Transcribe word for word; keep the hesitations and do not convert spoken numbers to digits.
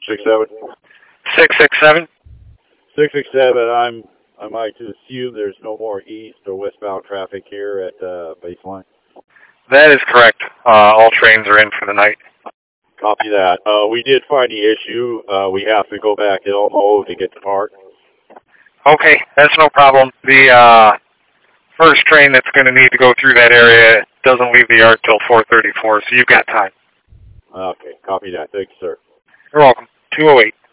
six seven. six six seven? six six seven, I'm, I might assume there's no more east or westbound traffic here at uh, Baseline. That is correct. Uh, all trains are in for the night. Copy that. Uh, we did find the issue. Uh, we have to go back to Elmo to get the part. Okay, that's no problem. The uh, first train that's going to need to go through that area doesn't leave the yard till four thirty-four, so you've got time. Okay, copy that. Thank you, sir. You're welcome. two oh eight.